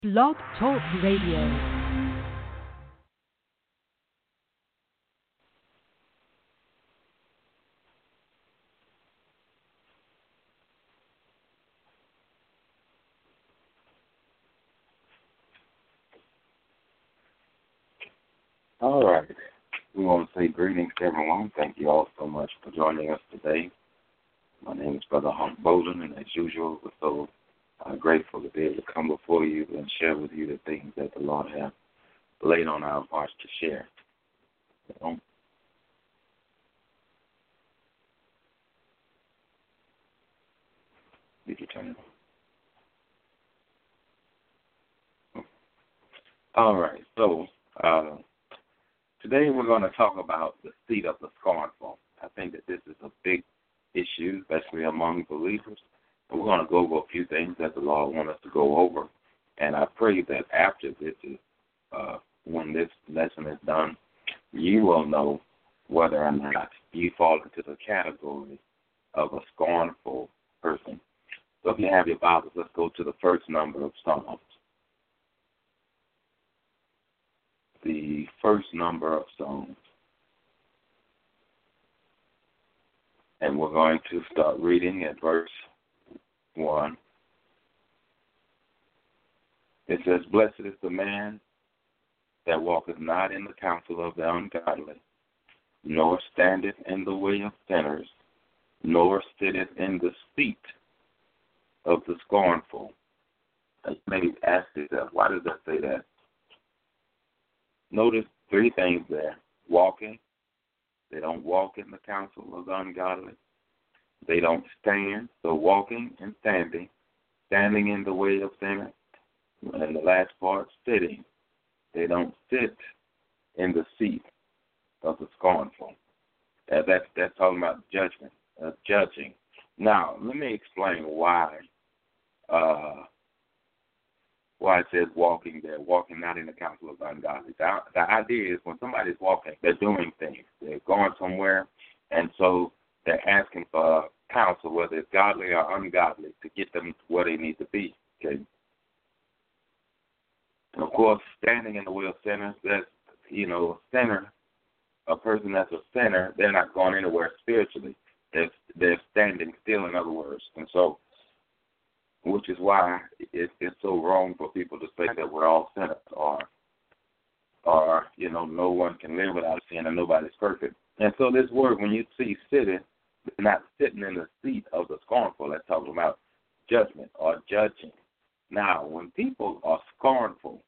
Blog Talk Radio. All right. We want to say greetings to everyone. Thank you all so much for joining us today. My name is Brother Hunk Bowden, and as usual, we're so grateful to be able to come before you and share with you the things that the Lord has laid on our hearts to share. Did you turn it on? All right. So, today we're going to talk about the seed of the scornful. I think that this is a big issue, especially among believers. And we're going to go over a few things that the Lord wants us to go over. And I pray that after this is, when this lesson is done, you will know whether or not you fall into the category of a scornful person. So if you have your Bibles, let's go to the first number of Psalms. The first number of Psalms. And we're going to start reading at verse 1. It says, "Blessed is the man that walketh not in the counsel of the ungodly, nor standeth in the way of sinners, nor sitteth in the seat of the scornful." And you may ask yourself, why does that say that? Notice three things there. Walking. They don't walk in the counsel of the ungodly. They don't stand. So walking and standing. Standing in the way of sinners. And the last part, sitting. They don't sit in the seat of the scornful. That's talking about judgment, judging. Now, let me explain why it says walking there, walking not in the counsel of the ungodly. The idea is when somebody's walking, they're doing things. They're going somewhere, and so they're asking for counsel, whether it's godly or ungodly, to get them where they need to be. Okay. And of course, standing in the way of sinners, that's, a sinner, a person that's a sinner, they're not going anywhere spiritually. They're standing still, in other words. And so, which is why it's so wrong for people to say that we're all sinners, or no one can live without sin and nobody's perfect. And so this word, when you see sitting, they're not sitting in the seat of the scornful. That's talking about judgment or judging. Now, when people are scornful,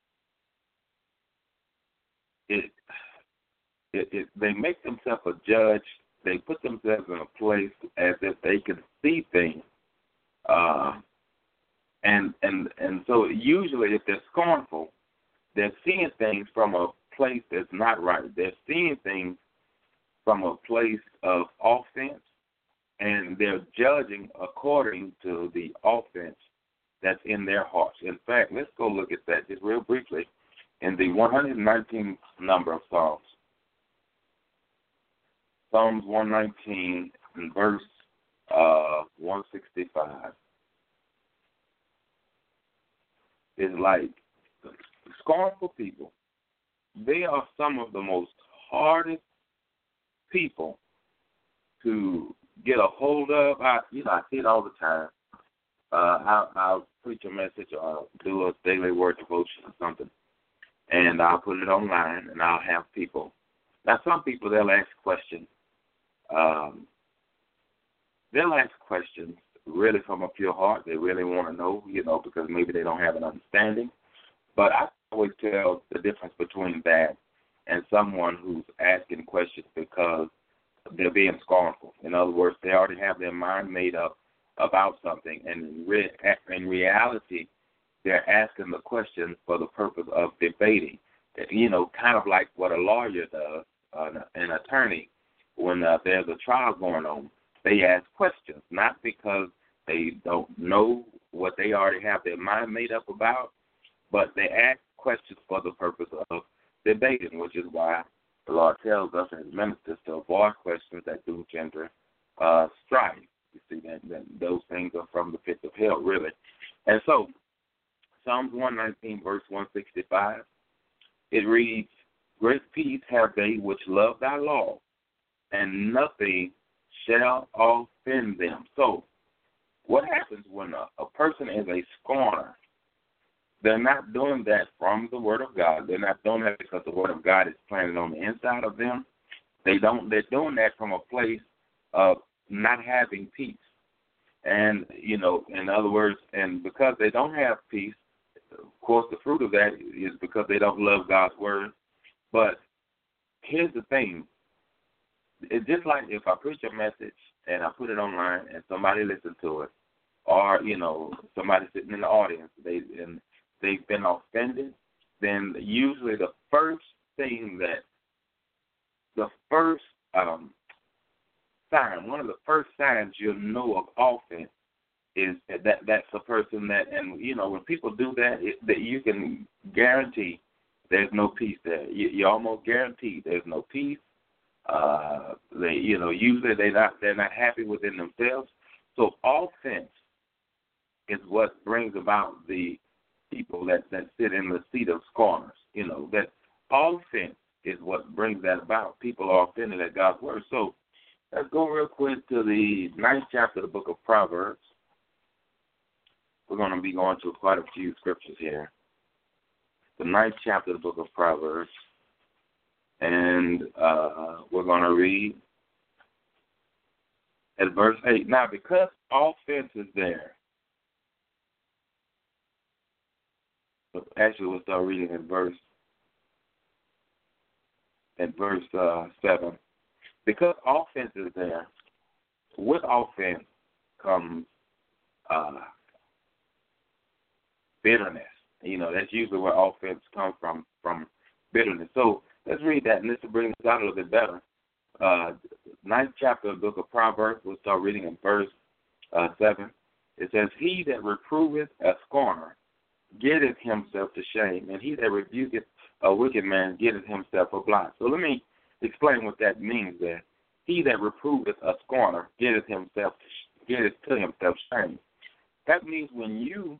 they make themselves a judge. They put themselves in a place as if they can see things. And so usually if they're scornful, they're seeing things from a place that's not right. They're seeing things from a place of offense, and they're judging according to the offense that's in their hearts. In fact, let's go look at that just real briefly in the 119th number of Psalms. Psalms 119 and verse 165. Is like scornful people. They are some of the most hardest people to get a hold of. I see it all the time. I'll preach a message or do a daily word devotion or something, and I'll put it online, and I'll have people. Now, some people, they'll ask questions. They'll ask questions really from a pure heart. They really want to know, because maybe they don't have an understanding. But I always tell the difference between that and someone who's asking questions because they're being scornful. In other words, they already have their mind made up about something, and in reality, they're asking the question for the purpose of debating. Kind of like what a lawyer does, an attorney, when there's a trial going on. They ask questions, not because they don't know what they already have their mind made up about, but they ask questions for the purpose of debating, which is why the Lord tells us as ministers to avoid questions that do gender strife. You see, that those things are from the pits of hell, really. And so Psalms 119, verse 165, it reads, great peace have they which love thy law, and nothing shall offend them. So what happens when a person is a scorner? They're not doing that from the Word of God. They're not doing that because the Word of God is planted on the inside of them. They're doing that from a place of not having peace. And, you know, in other words, and because they don't have peace, of course, the fruit of that is because they don't love God's Word. But here's the thing. It's just like if I preach a message and I put it online and somebody listens to it, or, you know, somebody sitting in the audience, they've been offended, then usually the first sign, one of the first signs you'll know of offense is that's a person that, and, you know, when people do that, that you can guarantee there's no peace there. You almost guarantee there's no peace. They, you know, usually they're not happy within themselves. So offense is what brings about the people that sit in the seat of scorners. You know, that offense is what brings that about. People are offended at God's Word. So let's go real quick to the 9th chapter of the book of Proverbs. We're going to be going to quite a few scriptures here. The 9th chapter of the book of Proverbs. And we're going to read at verse 8. Now, because offense is there, actually we'll start reading at verse 7. Because offense is there, with offense comes bitterness. You know, that's usually where offense comes from bitterness. So let's read that, and this will bring us out a little bit better. 9th chapter of the book of Proverbs, we'll start reading in verse 7. It says, he that reproveth a scorner getteth himself to shame, and he that rebuketh a wicked man getteth himself a blot. So let me explain what that means there. He that reproveth a scorner getteth to himself shame. That means when you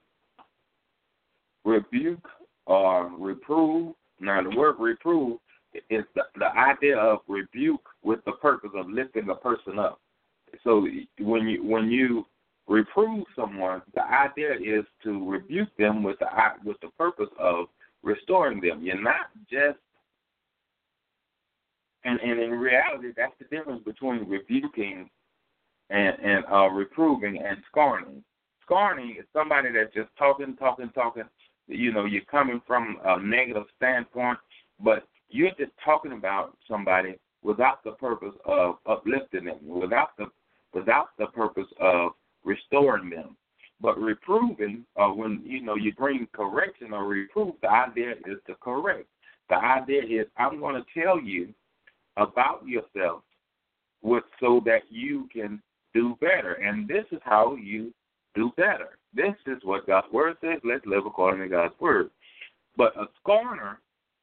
rebuke or reprove, now the word reprove is the idea of rebuke with the purpose of lifting a person up. So when you reprove someone, the idea is to rebuke them with the purpose of restoring them. You're not just, and in reality, that's the difference between rebuking and reproving and scorning. Scorning is somebody that's just talking. You know, you're coming from a negative standpoint, but you're just talking about somebody without the purpose of uplifting them, without the purpose of restoring them. But reproving, when, you know, you bring correction or reproof, the idea is to correct. The idea is I'm going to tell you about yourself so that you can do better. And this is how you do better. This is what God's Word says. Let's live according to God's Word. But a scorner,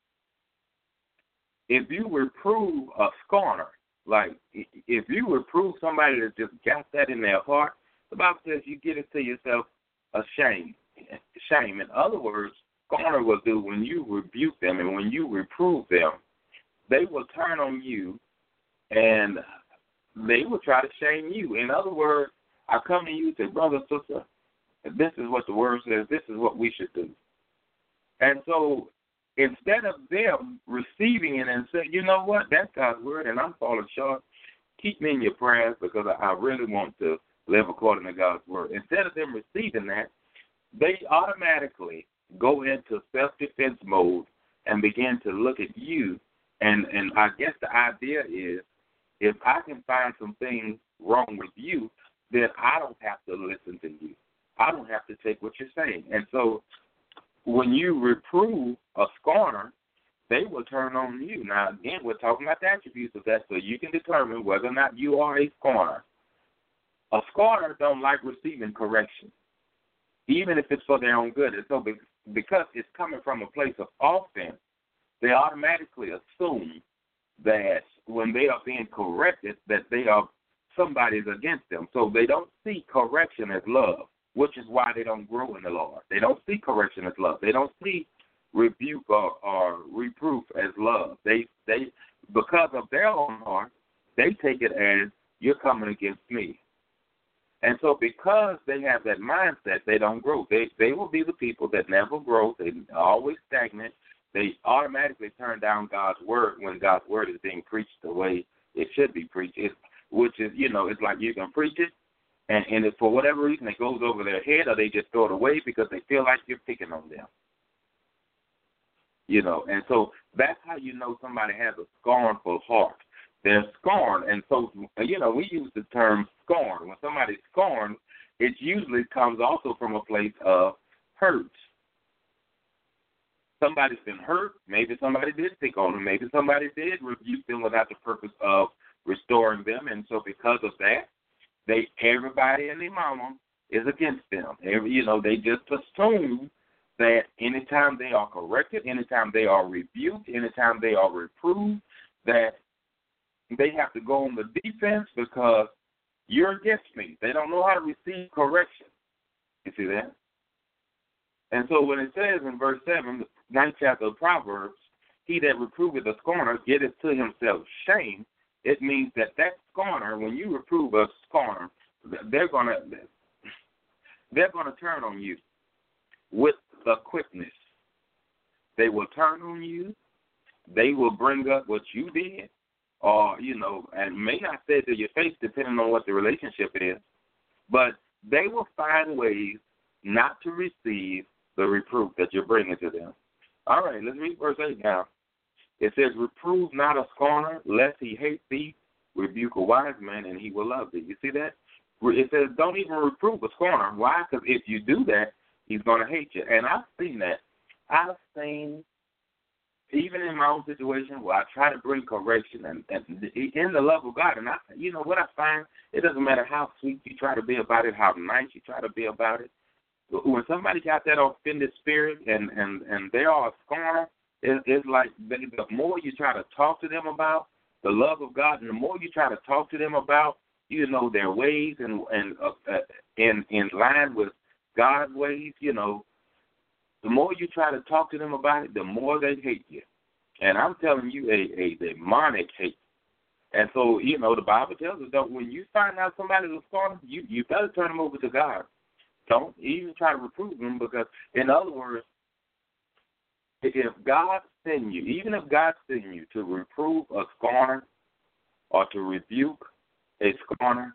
if you reprove a scorner, like if you reprove somebody that just got that in their heart, the Bible says you get it to yourself a shame. Shame. In other words, scorner will do when you rebuke them and when you reprove them, they will turn on you and they will try to shame you. In other words, I come to you and say, brother, sister, this is what the Word says. This is what we should do. And so instead of them receiving it and saying, you know what, that's God's Word and I'm falling short, keep me in your prayers because I really want to live according to God's Word. Instead of them receiving that, they automatically go into self-defense mode and begin to look at you. And I guess the idea is if I can find some things wrong with you, then I don't have to listen to you. I don't have to take what you're saying. And so when you reprove a scorner, they will turn on you. Now, again, we're talking about the attributes of that so you can determine whether or not you are a scorner. A scorner don't like receiving correction, even if it's for their own good. And so because it's coming from a place of offense, they automatically assume that when they are being corrected, that they are somebody's against them. So they don't see correction as love. which is why they don't grow in the Lord. They don't see correction as love. They don't see rebuke or reproof as love. They because of their own heart, they take it as you're coming against me. And so because they have that mindset, they don't grow. They will be the people that never grow. They always stagnant. They automatically turn down God's word when God's word is being preached the way it should be preached, which is, it's like you can preach it, and if for whatever reason it goes over their head, or they just throw it away because they feel like you're picking on them. And so that's how you know somebody has a scornful heart. They're scorned, and so, we use the term scorn. When somebody's scorned, it usually comes also from a place of hurt. Somebody's been hurt. Maybe somebody did pick on them. Maybe somebody did rebuke them without the purpose of restoring them, and so because of that, everybody and their mama is against them. They just assume that anytime they are corrected, anytime they are rebuked, anytime they are reproved, that they have to go on the defense because you're against me. They don't know how to receive correction. You see that? And so when it says in verse 7, the 9th chapter of Proverbs, he that reproveth a scorner getteth to himself shame, it means that scorner, when you reprove a scorner, they're gonna turn on you with the quickness. They will turn on you. They will bring up what you did, or, and may not say it to your face depending on what the relationship is, but they will find ways not to receive the reproof that you're bringing to them. All right, let's read verse 8 now. It says, reprove not a scorner, lest he hate thee. Rebuke a wise man, and he will love thee. You see that? It says, don't even reprove a scorner. Why? Because if you do that, he's going to hate you. And I've seen that. I've seen, even in my own situation, where I try to bring correction and in the love of God. And what I find, it doesn't matter how sweet you try to be about it, how nice you try to be about it. When somebody got that offended spirit and they are a scorner, it's like the more you try to talk to them about the love of God, and the more you try to talk to them about, their ways and in line with God's ways, the more you try to talk to them about it, the more they hate you. And I'm telling you, a demonic hate. And so, the Bible tells us that when you find out somebody's a scorner, you better turn them over to God. Don't even try to reprove them, because, in other words, if God send you, even if God send you to reprove a scorner or to rebuke a scorner,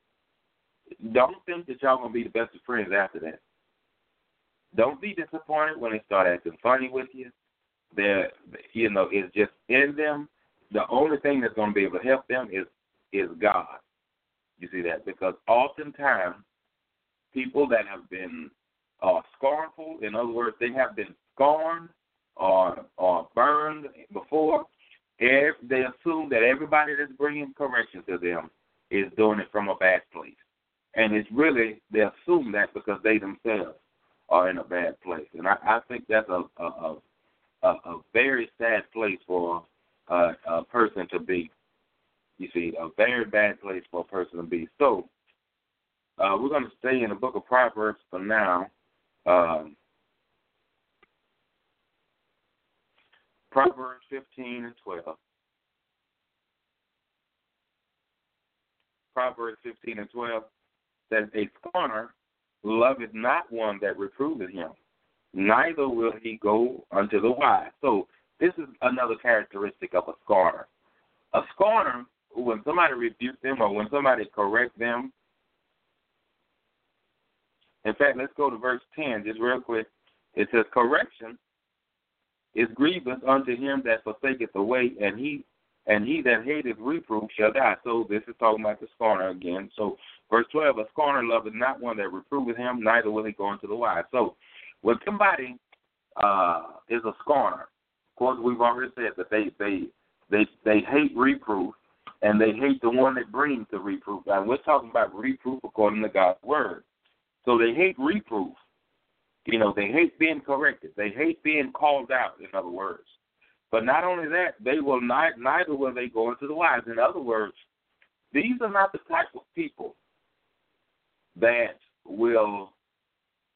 don't think that y'all going to be the best of friends after that. Don't be disappointed when they start acting funny with you. It's just in them. The only thing that's going to be able to help them is God. You see that? Because oftentimes, people that have been scornful, in other words, they have been scorned or burned before, they assume that everybody that's bringing correction to them is doing it from a bad place. And it's really, they assume that because they themselves are in a bad place. And I think that's a very sad place for a person to be. You see, a very bad place for a person to be. So, we're going to stay in the book of Proverbs for now. Proverbs 15 and 12. Proverbs 15 and 12 says, a scorner loveth not one that reproveth him, neither will he go unto the wise. So this is another characteristic of a scorner. A scorner, when somebody rebukes them or when somebody corrects them, in fact, let's go to verse 10 just real quick. It says, correction is grievous unto him that forsaketh the way, and he that hateth reproof shall die. So this is talking about the scorner again. So verse 12, a scorner loveth not one that reproveth him, neither will he go unto the wise. So when somebody is a scorner, of course we've already said that they hate reproof, and they hate the one that brings the reproof. And we're talking about reproof according to God's word. So they hate reproof. They hate being corrected. They hate being called out, in other words. But not only that, they will neither will they go into the wise. In other words, these are not the type of people that will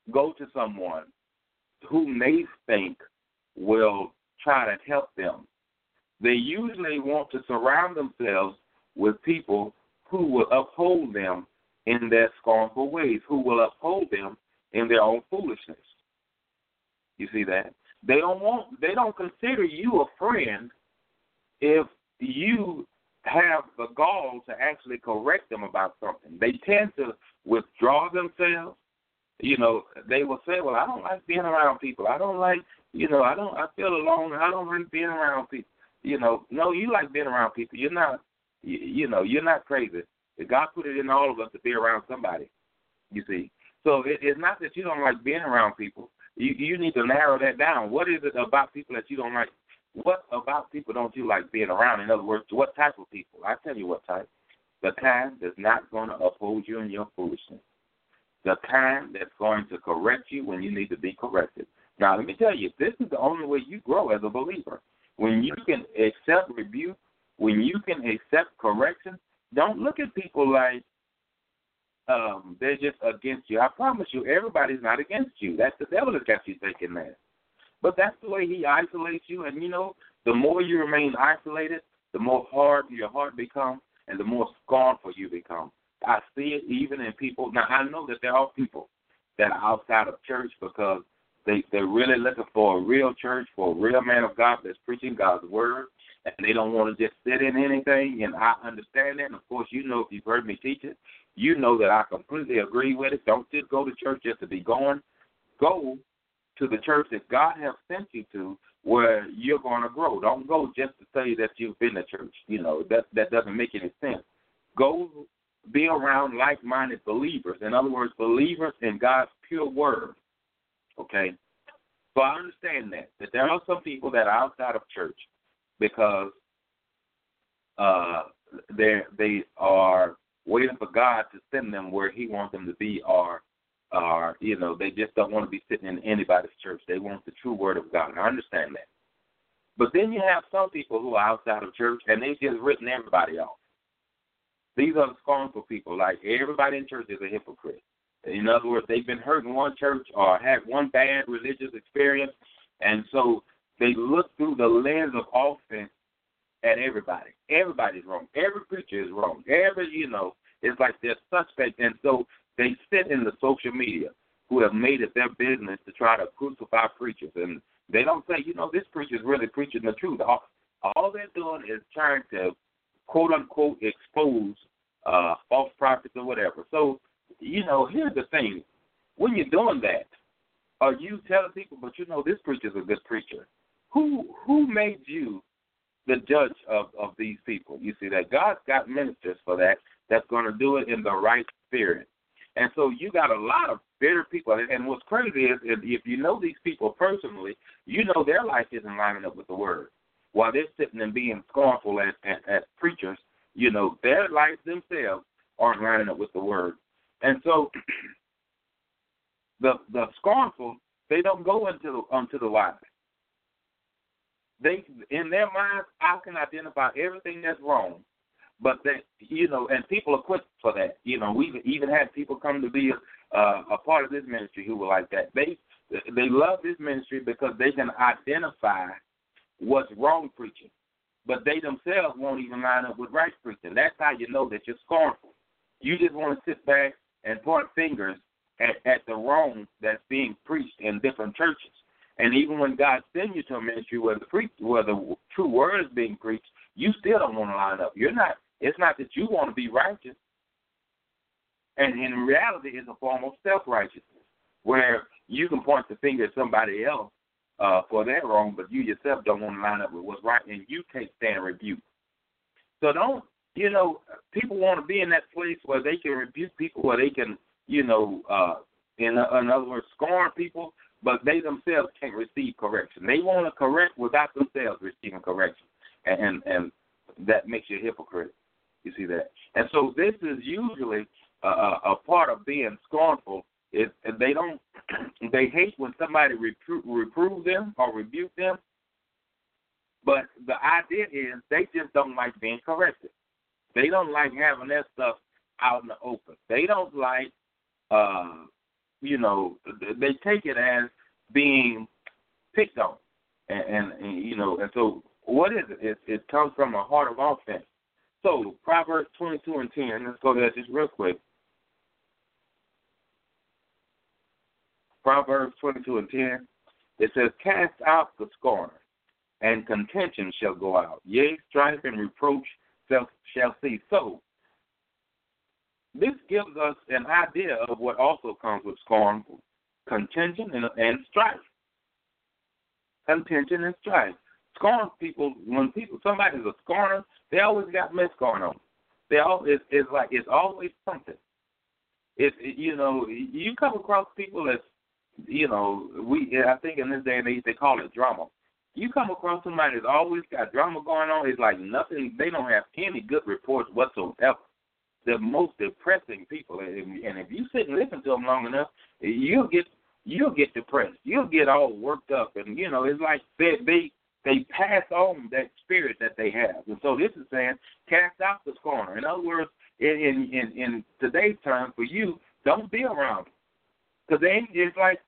go to someone whom they think will try to help them, they usually want to surround themselves with people who will uphold them in their scornful ways, who will uphold them in their own foolishness. You see that? They don't consider you a friend if you have the gall to actually correct them about something. They tend to withdraw themselves. You know, they will say, well, I don't like being around people. I don't like, I feel alone. I don't like being around people. No, you like being around people. You're not, you're not crazy. God put it in all of us to be around somebody, you see. So it's not that you don't like being around people. You need to narrow that down. What is it about people that you don't like? What about people don't you like being around? In other words, what type of people? I tell you what type. The kind that's not going to uphold you in your foolishness. The kind that's going to correct you when you need to be corrected. Now, let me tell you, this is the only way you grow as a believer. When you can accept rebuke, when you can accept correction, don't look at people like they're just against you. I promise you, everybody's not against you. That's the devil that got you thinking that. But that's the way he isolates you. And, the more you remain isolated, the more hard your heart becomes and the more scornful you become. I see it even in people. Now, I know that there are people that are outside of church because they're really looking for a real church, for a real man of God that's preaching God's word, and they don't want to just sit in anything, and I understand that. And, of course, if you've heard me teach it, you know that I completely agree with it. Don't just go to church just to be going. Go to the church that God has sent you to where you're going to grow. Don't go just to say that you've been to church. That doesn't make any sense. Go be around like-minded believers. In other words, believers in God's pure word. Okay? So I understand that there are some people that are outside of church because they are waiting for God to send them where he wants them to be, or they just don't want to be sitting in anybody's church. They want the true word of God. I understand that. But then you have some people who are outside of church, and they've just written everybody off. These are the scornful people. Like, everybody in church is a hypocrite. In other words, they've been hurt in one church or had one bad religious experience, and so they look through the lens of offense at everybody. Everybody's wrong. Every preacher is wrong. It's like they're suspect. And so they sit in the social media who have made it their business to try to crucify preachers. And they don't say, this preacher is really preaching the truth. All they're doing is trying to, quote, unquote, expose false prophets or whatever. So, here's the thing. When you're doing that, are you telling people, but this preacher's a good preacher? Who made you the judge of these people? You see that God's got ministers for that that's going to do it in the right spirit. And so you got a lot of bitter people. And what's crazy is if you know these people personally, their life isn't lining up with the word. While they're sitting and being scornful as preachers, their lives themselves aren't lining up with the word. And so the scornful, they don't go onto the wise. They, in their minds, I can identify everything that's wrong, but that and people are quick for that. We've even had people come to be a part of this ministry who were like that. They love this ministry because they can identify what's wrong preaching, but they themselves won't even line up with right preaching. That's how you know that you're scornful. You just want to sit back and point fingers at the wrong that's being preached in different churches. And even when God sends you to a ministry where the true word is being preached, you still don't want to line up. It's not that you want to be righteous. And in reality, it's a form of self-righteousness, where you can point the finger at somebody else for their wrong, but you yourself don't want to line up with what's right, and you can't stand rebuke. So don't, people want to be in that place where they can rebuke people, where they can, in other words, scorn people, but they themselves can't receive correction. They want to correct without themselves receiving correction, and that makes you a hypocrite. You see that? And so this is usually a part of being scornful. Is they hate when somebody reprove them or rebuke them, but the idea is they just don't like being corrected. They don't like having that stuff out in the open. They don't like, they take it as being picked on. And so what is it? It comes from a heart of offense. So Proverbs 22:10, let's go there just real quick. Proverbs 22:10, it says, cast out the scorner, and contention shall go out. Yea, strife and reproach shall cease. So this gives us an idea of what also comes with scorn, contention and strife. Contention and strife. Scorn people, when somebody's a scorner, they always got mess going on. It's always something. You come across people as, I think in this day and age they call it drama. You come across somebody that's always got drama going on, it's like nothing, they don't have any good reports whatsoever. The most depressing people, and if you sit and listen to them long enough, you'll get depressed. You'll get all worked up, and it's like they pass on that spirit that they have. And so this is saying, cast out the scorner. In other words, in today's term, for you, don't be around them, because it's like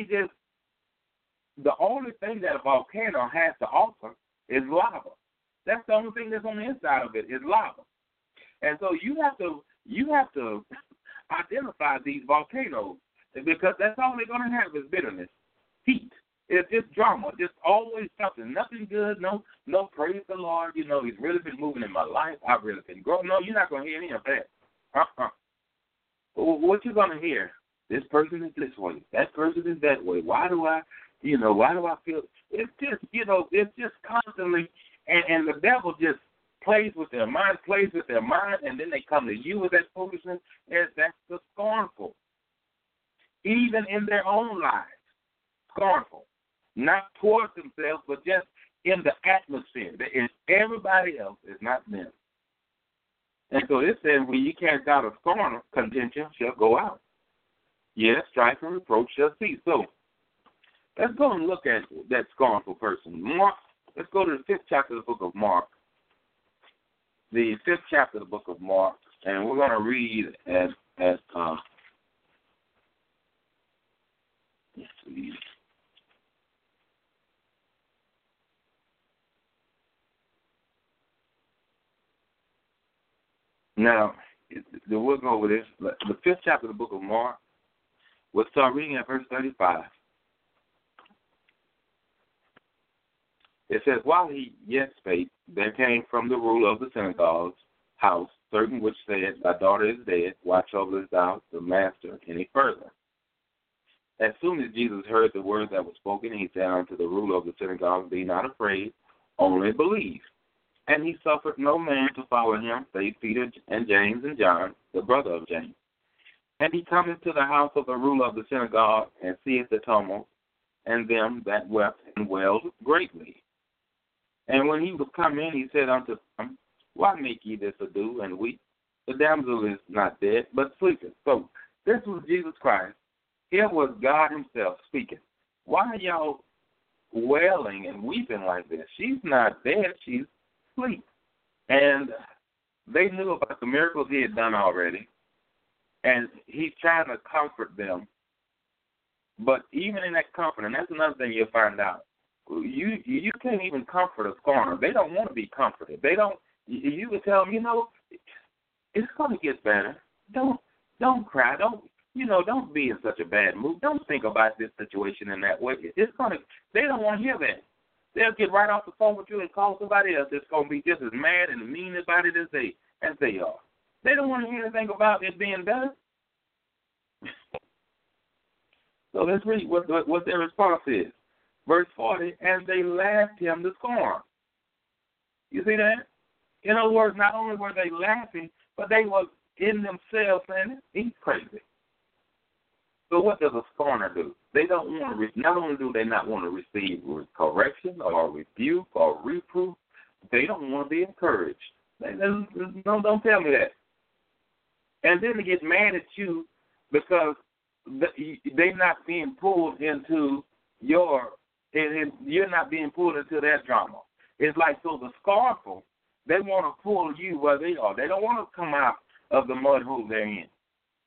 the only thing that a volcano has to offer is lava. That's the only thing that's on the inside of it is lava. And so you have to identify these volcanoes, because that's all they're going to have is bitterness, heat. It's just drama, just always something, nothing good, no praise the Lord. He's really been moving in my life. I've really been growing. No, you're not going to hear any of that. What you're going to hear? This person is this way. That person is that way. Why do I feel? It's just constantly, and the devil just plays with their mind, and then they come to you with that foolishness. That's the scornful. Even in their own lives, scornful. Not towards themselves, but just in the atmosphere. Everybody else is not them. And so it says, when you cast out a scorner, contention shall go out. Yes, strife and reproach shall cease. So let's go and look at that scornful person. Mark. Let's go to the 5th chapter of the book of Mark. The 5th chapter of the book of Mark, and we're going to read let's see. Now, we'll go over this. The 5th chapter of the book of Mark, we'll start reading at verse 35. It says, while he yet spake, there came from the ruler of the synagogue's house certain which said, thy daughter is dead, why troublest thou the master any further? As soon as Jesus heard the words that were spoken, he said unto the ruler of the synagogue, be not afraid, only believe. And he suffered no man to follow him, save Peter and James and John, the brother of James. And he cometh to the house of the ruler of the synagogue, and seeth the tumult, and them that wept and wailed greatly. And when he was come in, he said unto them, why make ye this ado and weep? The damsel is not dead, but sleepeth. So this was Jesus Christ. Here was God himself speaking. Why are y'all wailing and weeping like this? She's not dead, she's asleep. And they knew about the miracles he had done already. And he's trying to comfort them. But even in that comfort, and that's another thing you'll find out, you can't even comfort a scorner. They don't want to be comforted. They don't. You would tell them, it's going to get better. Don't cry. Don't be in such a bad mood. Don't think about this situation in that way. They don't want to hear that. They'll get right off the phone with you and call somebody else that's going to be just as mad and mean about it as they are. They don't want to hear anything about it being better. So let's read what their response is. Verse 40, and they laughed him to scorn. You see that? In other words, not only were they laughing, but they were in themselves saying, he's crazy. So what does a scorner do? They don't want to, not only do they not want to receive correction or rebuke or reproof, they don't want to be encouraged. Don't tell me that. And then they get mad at you because they're not being pulled into you're not being pulled into their drama. It's like, so the scornful, they want to pull you where they are. They don't want to come out of the mud hole they're in.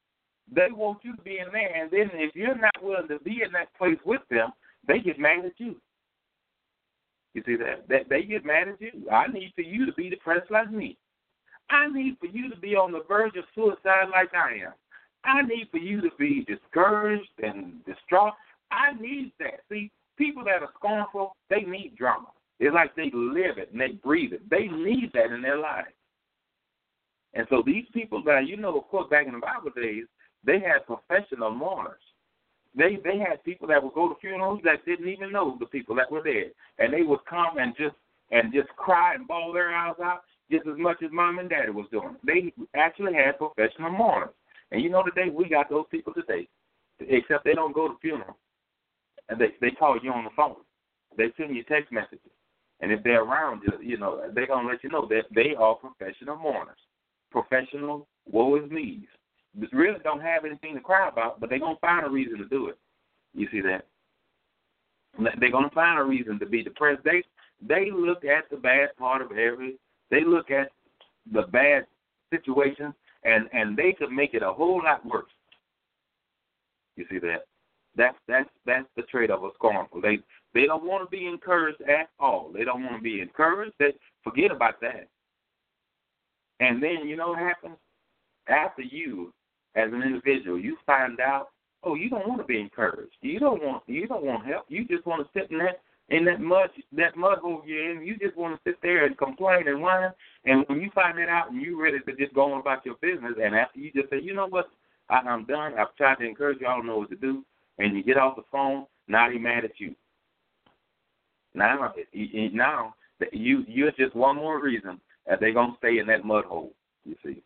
They want you to be in there, and then if you're not willing to be in that place with them, they get mad at you. You see that? They get mad at you. I need for you to be depressed like me. I need for you to be on the verge of suicide like I am. I need for you to be discouraged and distraught. I need that. See, people that are scornful, they need drama. It's like they live it and they breathe it. They need that in their lives. And so these people that, of course, back in the Bible days, they had professional mourners. They had people that would go to funerals that didn't even know the people that were there. And they would come and just cry and bawl their eyes out just as much as mom and daddy was doing. They actually had professional mourners. And today we got those people today, except they don't go to funerals. And they call you on the phone. They send you text messages. And if they're around you, they're going to let you know that they are professional mourners. Professional woe is me's. They really don't have anything to cry about, but they're going to find a reason to do it. You see that? They're going to find a reason to be depressed. They look at the bad part of they look at the bad situation, and they could make it a whole lot worse. You see that? That's the trait of a scornful. They don't want to be encouraged at all. They don't want to be encouraged. They forget about that. And then you know what happens? After you, as an individual, you find out, you don't want to be encouraged. You don't want help. You just want to sit in that mud hole you're in. You just want to sit there and complain and whine. And when you find that out and you're ready to just go on about your business, and after you just say, you know what, I'm done. I've tried to encourage you. I don't know what to do. And you get off the phone, now they're mad at you. Now you're just one more reason that they're going to stay in that mud hole, you see.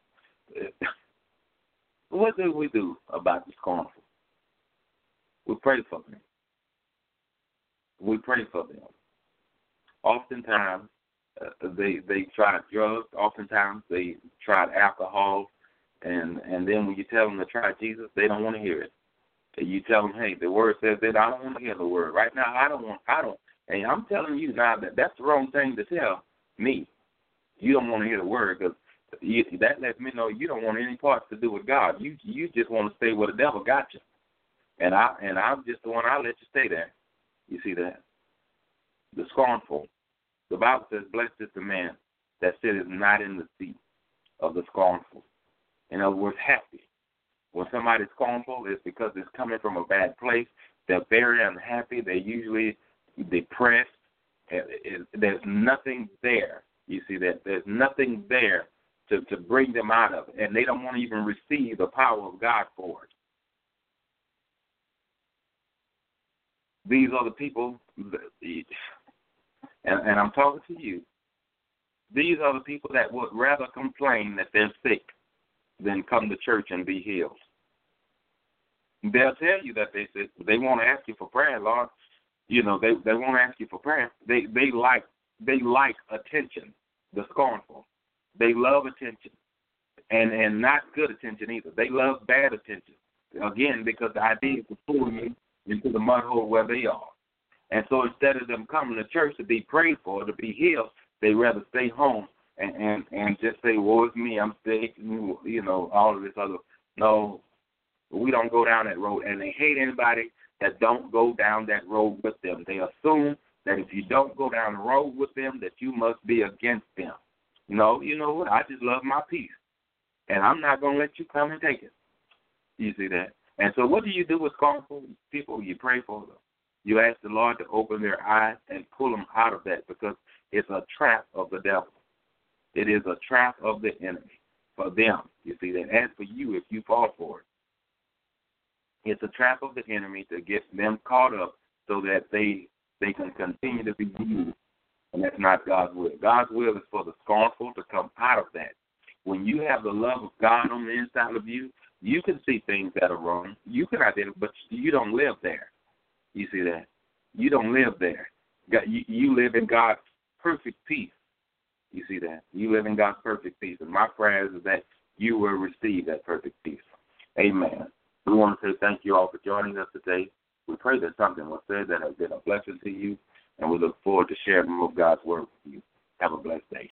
What do we do about the scornful? We pray for them. We pray for them. Oftentimes, they try drugs. Oftentimes, they try alcohol. And then when you tell them to try Jesus, they don't want to hear it. You tell them, hey, the word says that. I don't want to hear the word. Right now, I don't. And I'm telling you now that that's the wrong thing to tell me. You don't want to hear the word because that lets me know you don't want any parts to do with God. You just want to stay where the devil got you. And I'm just the one. I'll let you stay there. You see that? The scornful. The Bible says, blessed is the man that sitteth not in the seat of the scornful. In other words, happy. When somebody's scornful, it's because it's coming from a bad place. They're very unhappy. They're usually depressed. There's nothing there. You see that? There's nothing there to bring them out of it. And they don't want to even receive the power of God for it. These are the people, and I'm talking to you. These are the people that would rather complain that they're sick than come to church and be healed. They'll tell you that they want to ask you for prayer, Lord. They want to ask you for prayer. They like attention. The scornful, they love attention, and not good attention either. They love bad attention. Again, because the idea is to pull you into the mud hole where they are. And so instead of them coming to church to be prayed for, to be healed, they rather stay home and just say, woe is me, I'm sick, all of this other. No, we don't go down that road. And they hate anybody that don't go down that road with them. They assume that if you don't go down the road with them, that you must be against them. No, you know what? I just love my peace. And I'm not going to let you come and take it. You see that? And so what do you do with scornful people? You pray for them. You ask the Lord to open their eyes and pull them out of that because it's a trap of the devil. It is a trap of the enemy for them. You see that? As for you, if you fall for it, it's a trap of the enemy to get them caught up so that they can continue to be used. And that's not God's will. God's will is for the scornful to come out of that. When you have the love of God on the inside of you, you can see things that are wrong. You can identify, but you don't live there. You see that? You don't live there. You live in God's perfect peace. You see that? You live in God's perfect peace. And my prayer is that you will receive that perfect peace. Amen. We want to say thank you all for joining us today. We pray that something was said that has been a blessing to you, and we look forward to sharing more of God's word with you. Have a blessed day.